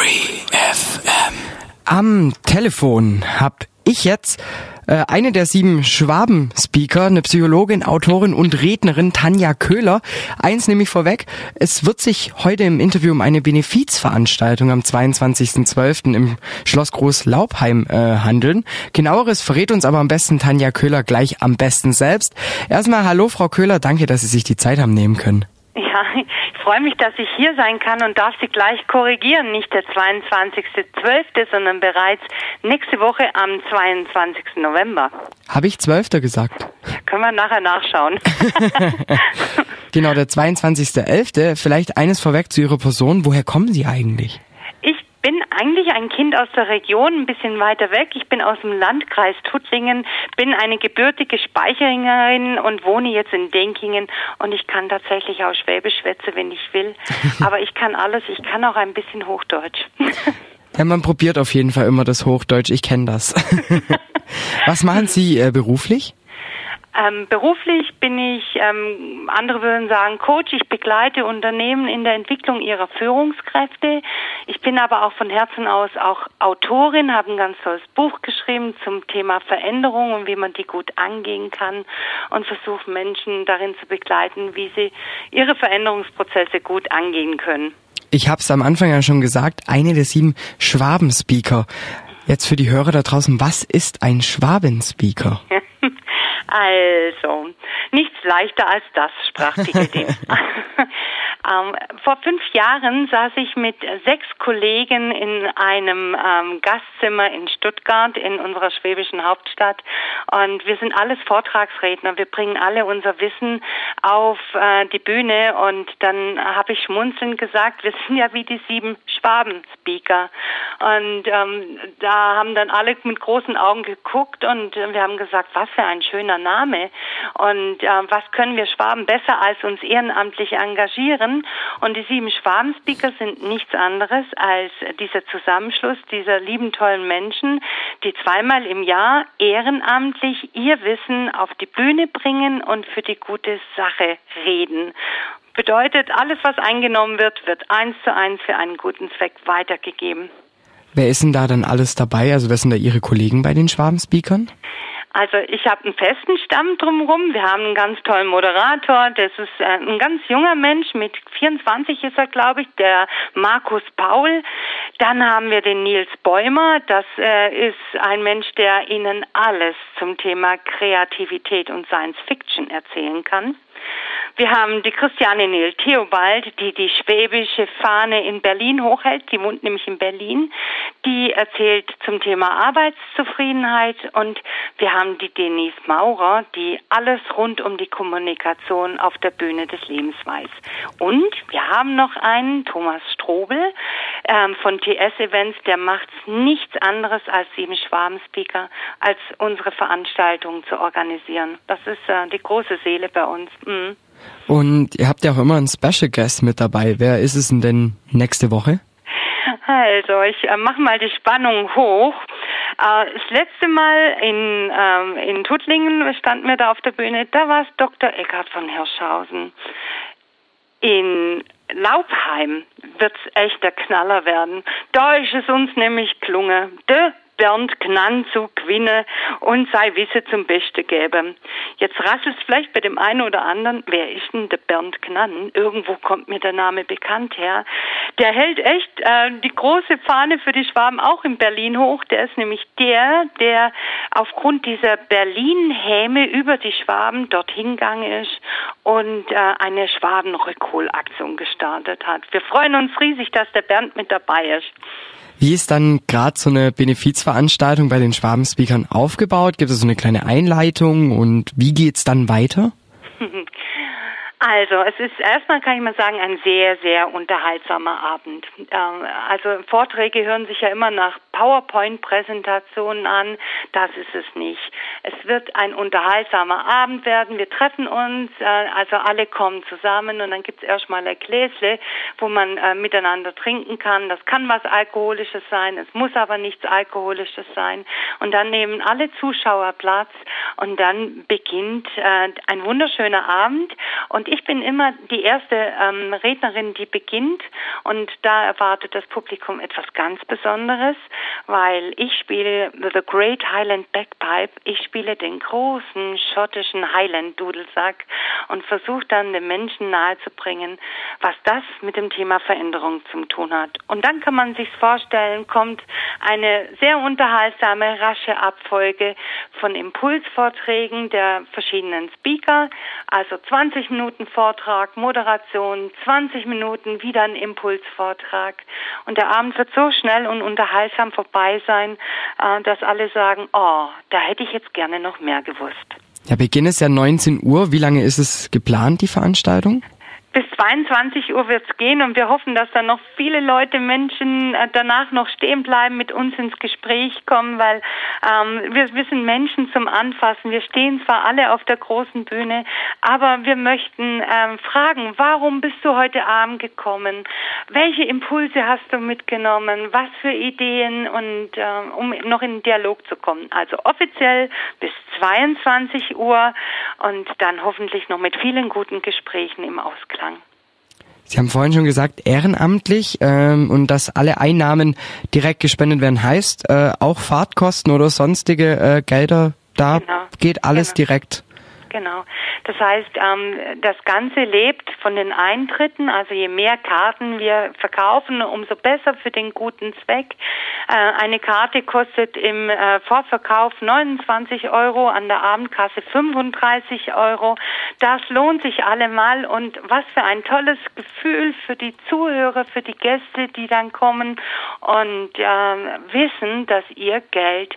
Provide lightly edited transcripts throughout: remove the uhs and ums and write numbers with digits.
Free FM. Am Telefon habe ich jetzt eine der 7 Schwaben-Speaker, eine Psychologin, Autorin und Rednerin, Tanja Köhler. Eins nehme ich vorweg, es wird sich heute im Interview um eine Benefizveranstaltung am 22.12. im Schloss Groß-Laubheim handeln. Genaueres verrät uns aber am besten Tanja Köhler gleich am besten selbst. Erstmal hallo Frau Köhler, danke, dass Sie sich die Zeit haben nehmen können. Ja, ich freue mich, dass ich hier sein kann und darf Sie gleich korrigieren. Nicht der 22.12., sondern bereits nächste Woche am 22. November. Habe ich 12. gesagt? Können wir nachher nachschauen. Genau, der 22.11. Vielleicht eines vorweg zu Ihrer Person. Woher kommen Sie eigentlich? Ich bin eigentlich ein Kind aus der Region, ein bisschen weiter weg. Ich bin aus dem Landkreis Tuttlingen, bin eine gebürtige Speicheringerin und wohne jetzt in Denkingen. Und ich kann tatsächlich auch Schwäbisch schwätzen, wenn ich will. Aber ich kann alles. Ich kann auch ein bisschen Hochdeutsch. Ja, man probiert auf jeden Fall immer das Hochdeutsch. Ich kenne das. Was machen Sie beruflich? Beruflich bin ich, andere würden sagen Coach. Ich begleite Unternehmen in der Entwicklung ihrer Führungskräfte. Ich bin aber auch von Herzen aus auch Autorin, habe ein ganz tolles Buch geschrieben zum Thema Veränderung und wie man die gut angehen kann und versuche Menschen darin zu begleiten, wie sie ihre Veränderungsprozesse gut angehen können. Ich habe es am Anfang ja schon gesagt, eine der 7 Schwaben-Speaker. Jetzt für die Hörer da draußen, was ist ein Schwaben-Speaker? Also, nichts leichter als das, sprach die Gedicht. Vor 5 Jahren saß ich mit 6 Kollegen in einem Gastzimmer in Stuttgart, in unserer schwäbischen Hauptstadt. Und wir sind alles Vortragsredner. Wir bringen alle unser Wissen auf die Bühne. Und dann habe ich schmunzelnd gesagt, wir sind ja wie die 7 Schwaben-Speaker. Und da haben dann alle mit großen Augen geguckt und wir haben gesagt, was für ein schöner Name. Und was können wir Schwaben besser als uns ehrenamtlich engagieren? Und die 7 Schwaben-Speaker sind nichts anderes als dieser Zusammenschluss dieser lieben, tollen Menschen, die 2-mal im Jahr ehrenamtlich ihr Wissen auf die Bühne bringen und für die gute Sache reden. Bedeutet, alles, was eingenommen wird, wird 1:1 für einen guten Zweck weitergegeben. Wer ist denn da dann alles dabei? Also wer sind da Ihre Kollegen bei den Schwaben-Speakern? Also ich habe einen festen Stamm drumherum. Wir haben einen ganz tollen Moderator. Das ist ein ganz junger Mensch, mit 24 ist er, glaube ich, der Markus Paul. Dann haben wir den Nils Bäumer. Das ist ein Mensch, der Ihnen alles zum Thema Kreativität und Science Fiction erzählen kann. Wir haben die Christiane Nehl-Theobald, die die schwäbische Fahne in Berlin hochhält. Die wohnt nämlich in Berlin. Die erzählt zum Thema Arbeitszufriedenheit. Und wir haben die Denise Maurer, die alles rund um die Kommunikation auf der Bühne des Lebens weiß. Und wir haben noch einen Thomas Strobel von TS Events. Der macht nichts anderes als 7 Schwaben-Speaker, als unsere Veranstaltungen zu organisieren. Das ist die große Seele bei uns. Mhm. Und ihr habt ja auch immer einen Special Guest mit dabei. Wer ist es denn nächste Woche? Also, ich mache mal die Spannung hoch. Das letzte Mal in Tuttlingen standen wir da auf der Bühne, da war es Dr. Eckhard von Hirschhausen. In Laubheim wird's echt der Knaller werden. Da ist es uns nämlich gelungen. Bernd Gnann zu gewinnen und sei Wisse zum Beste geben. Jetzt rasselt es vielleicht bei dem einen oder anderen, wer ist denn der Bernd Gnann? Irgendwo kommt mir der Name bekannt her. Der hält echt die große Fahne für die Schwaben auch in Berlin hoch. Der ist nämlich der aufgrund dieser Berlin-Häme über die Schwaben dorthin gegangen ist und eine Schwaben-Rückholaktion gestartet hat. Wir freuen uns riesig, dass der Bernd mit dabei ist. Wie ist dann gerade so eine Benefizveranstaltung bei den Schwaben-Speakern aufgebaut? Gibt es so eine kleine Einleitung und wie geht's dann weiter? Also, es ist erstmal, kann ich mal sagen, ein sehr, sehr unterhaltsamer Abend. Also Vorträge hören sich ja immer nach PowerPoint-Präsentationen an. Das ist es nicht. Es wird ein unterhaltsamer Abend werden. Wir treffen uns, also alle kommen zusammen und dann gibt's erstmal ein Gläsle, wo man miteinander trinken kann. Das kann was Alkoholisches sein, es muss aber nichts Alkoholisches sein. Und dann nehmen alle Zuschauer Platz und dann beginnt ein wunderschöner Abend. Und Ich bin immer die erste Rednerin, die beginnt, und da erwartet das Publikum etwas ganz Besonderes, weil ich spiele The Great Highland Bagpipe. Ich spiele den großen schottischen Highland-Dudelsack und versuche dann den Menschen nahezubringen, was das mit dem Thema Veränderung zu tun hat. Und dann kann man sich's vorstellen, kommt eine sehr unterhaltsame, rasche Abfolge von Impulsvorträgen der verschiedenen Speaker, also 20 Minuten Vortrag, Moderation, 20 Minuten wieder ein Impulsvortrag. Und der Abend wird so schnell und unterhaltsam vorbei sein, dass alle sagen, oh, da hätte ich jetzt gerne noch mehr gewusst. Ja, Beginn ist ja 19 Uhr. Wie lange ist es geplant, die Veranstaltung? Bis 22 Uhr wird's gehen, und wir hoffen, dass dann noch viele Menschen danach noch stehen bleiben, mit uns ins Gespräch kommen, weil wir sind Menschen zum Anfassen. Wir stehen zwar alle auf der großen Bühne, aber wir möchten fragen, warum bist du heute Abend gekommen? Welche Impulse hast du mitgenommen? Was für Ideen? Und um noch in den Dialog zu kommen. Also offiziell bis 22 Uhr und dann hoffentlich noch mit vielen guten Gesprächen im Ausklang. Sie haben vorhin schon gesagt, ehrenamtlich und dass alle Einnahmen direkt gespendet werden, heißt auch Fahrtkosten oder sonstige Gelder, da geht alles direkt. Genau. Das heißt, das Ganze lebt von den Eintritten. Also je mehr Karten wir verkaufen, umso besser für den guten Zweck. Eine Karte kostet im Vorverkauf 29 Euro, an der Abendkasse 35 Euro. Das lohnt sich allemal, und was für ein tolles Gefühl für die Zuhörer, für die Gäste, die dann kommen und wissen, dass ihr Geld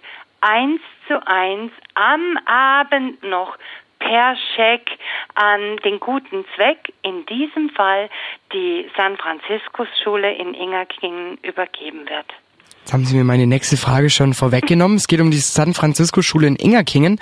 1:1 am Abend noch per Scheck an den guten Zweck, in diesem Fall die San Franciscus Schule in Ingerkingen, übergeben wird. Jetzt haben Sie mir meine nächste Frage schon vorweggenommen. Es geht um die San Francisco Schule in Ingerkingen.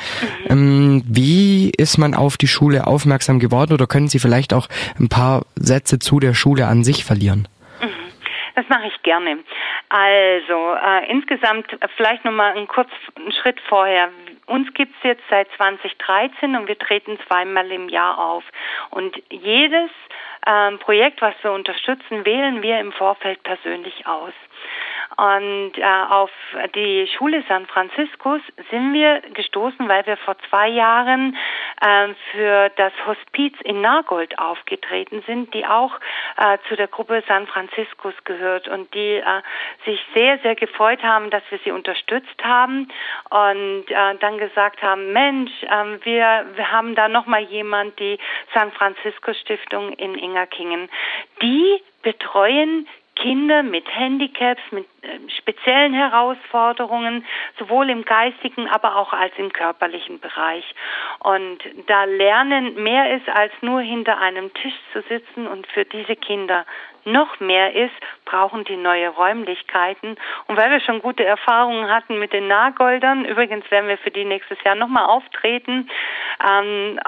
Wie ist man auf die Schule aufmerksam geworden, oder können Sie vielleicht auch ein paar Sätze zu der Schule an sich verlieren? Das mache ich gerne. Also insgesamt vielleicht nochmal einen Schritt vorher. Uns gibt's jetzt seit 2013 und wir treten 2-mal im Jahr auf. Und jedes Projekt, was wir unterstützen, wählen wir im Vorfeld persönlich aus. Und auf die Schule San Franciscus sind wir gestoßen, weil wir vor 2 Jahren für das Hospiz in Nagold aufgetreten sind, die auch zu der Gruppe San Franciscus gehört und die sich sehr, sehr gefreut haben, dass wir sie unterstützt haben und dann gesagt haben, Mensch, wir haben da nochmal jemand, die San Francisco Stiftung in Ingerkingen, die betreuen Kinder mit Handicaps, mit speziellen Herausforderungen, sowohl im geistigen, aber auch als im körperlichen Bereich. Und da Lernen mehr ist, als nur hinter einem Tisch zu sitzen, und für diese Kinder noch mehr ist, brauchen die neue Räumlichkeiten. Und weil wir schon gute Erfahrungen hatten mit den Nagoldern, übrigens werden wir für die nächstes Jahr nochmal auftreten, haben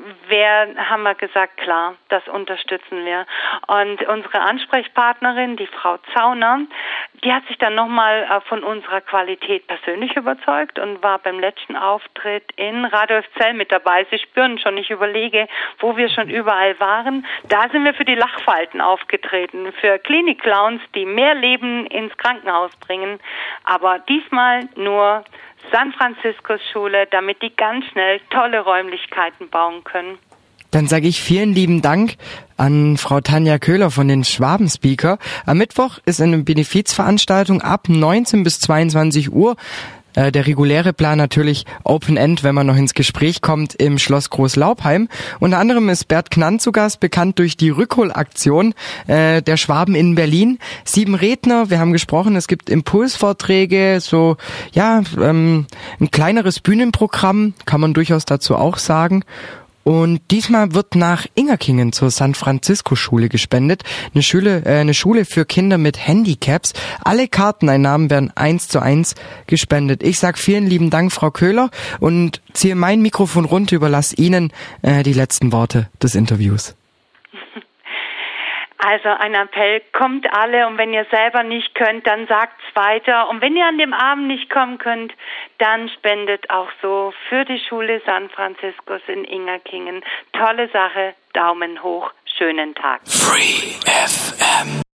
wir gesagt, klar, das unterstützen wir. Und unsere Ansprechpartnerin, die Frau Zauner, die hat sich dann nochmal von unserer Qualität persönlich überzeugt und war beim letzten Auftritt in Radolfzell mit dabei. Sie spüren schon, ich überlege, wo wir schon überall waren. Da sind wir für die Lachfalten aufgetreten, für Klinik-Clowns, die mehr Leben ins Krankenhaus bringen. Aber diesmal nur San Francisco Schule, damit die ganz schnell tolle Räumlichkeiten bauen können. Dann sage ich vielen lieben Dank an Frau Tanja Köhler von den Schwaben-Speaker. Am Mittwoch ist eine Benefizveranstaltung ab 19 bis 22 Uhr. Der reguläre Plan natürlich Open End, wenn man noch ins Gespräch kommt, im Schloss Großlaubheim. Unter anderem ist Bert Knant zu Gast, bekannt durch die Rückholaktion der Schwaben in Berlin. 7 Redner, wir haben gesprochen, es gibt Impulsvorträge, so ein kleineres Bühnenprogramm, kann man durchaus dazu auch sagen. Und diesmal wird nach Ingerkingen zur San Francisco Schule gespendet. Eine Schule für Kinder mit Handicaps. Alle Karteneinnahmen werden 1:1 gespendet. Ich sag vielen lieben Dank, Frau Köhler, und ziehe mein Mikrofon runter, überlasse Ihnen die letzten Worte des Interviews. Also ein Appell, kommt alle und wenn ihr selber nicht könnt, dann sagt's weiter. Und wenn ihr an dem Abend nicht kommen könnt, dann spendet auch so für die Schule San Franciscus in Ingerkingen. Tolle Sache, Daumen hoch, schönen Tag. Free FM.